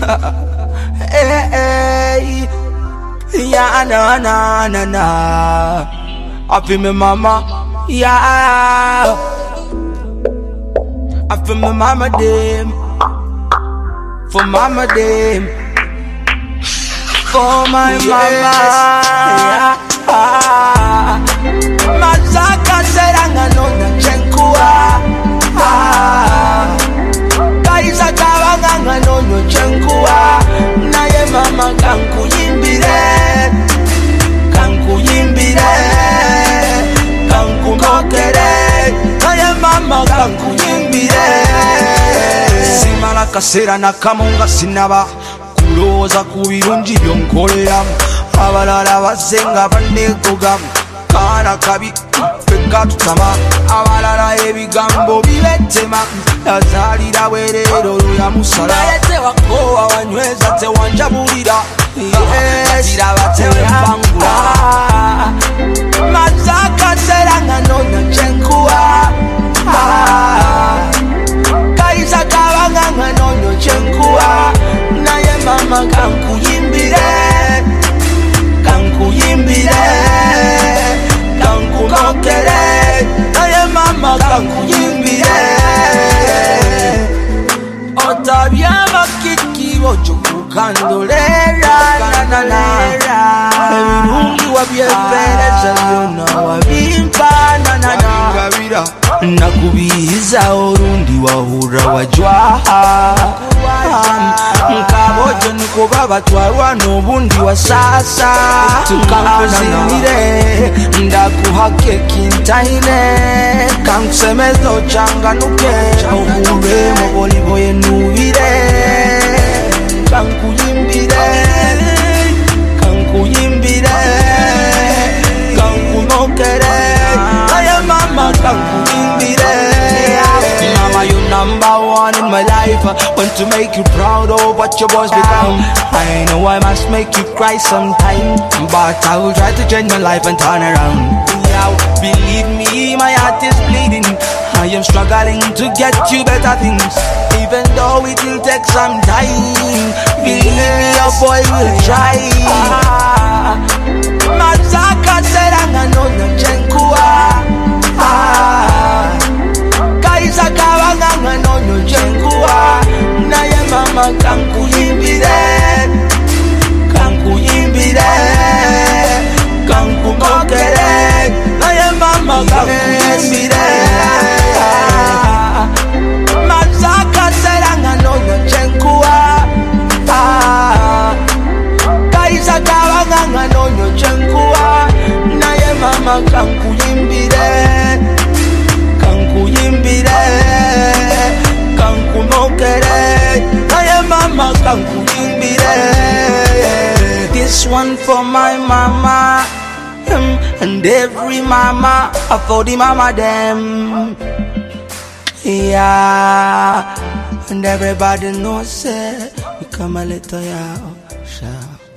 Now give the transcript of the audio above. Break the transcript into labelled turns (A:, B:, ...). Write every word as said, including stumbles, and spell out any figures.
A: Hey, hey. Yeah, na na na na. I feel me mama, yeah. I feel me mama dem, for mama dem, for my yes. Mama. Yeah. Mazaka seranga nona chenkua. Kaisa kawanga nona chenkua. Naye mama kanku yimbire, kanku yimbire, kanku mokere. Naye mama kanku yimbire. Simala kasera nakamunga sinaba kuloza kubirungi byonkolera. Abalala basenga banegogamu kana kabi feka tutama. Abalala ebigambo biletema. Yazalira werero ya musala. Yete wakowa wanyweza te wanjabulira. Yes, batewe bangula. Mazaka seranga nona chenkua. Kaisa kawanga nona chenkua. Naye mama kanku yimbire, kanku yimbire, kanku mokere. Naye mama kanku yimbire. Otabyama kiki bocho kukandolera na na na. Ebirungi wabyepereza byona wabimpa na na na. Nakubiza orundi wahura wajwaha. Mkabojo niko baba twarwa n'obundi wa sasa. Tukankuzimire ndakuhake kintaine. Kankusemezo changanuke ohure muboliboye nubire. Kankuyimbire, kankuyimbire, kankumokere. Aye mama kankuyimbire. Mama, you number one in my life. Want to make you proud of what your boys become. I know I must make you cry sometime, but I will try to change my life and turn around. Yeah, believe me, my heart is bleeding. I am struggling to get you better things, even though it will take some time. Believe me, your boy will try. Mazaka seranga nona chenkua. Kaisa kawanga nona chenkua. Naye mama kanku yimbire, kanku yimbire, kanku mokere. Naye mama kanku yimbire. Mazaka seranga nona chenkua. Kaisa kawanga nona chenkua. Naye mama kanku yimbire, kanku yimbire, kanku mokere. Naye mama kanku yimbire. This one for my mama, um, and every mama, for the mama them. Yeah, and everybody knows it. We come a little yeah, sure.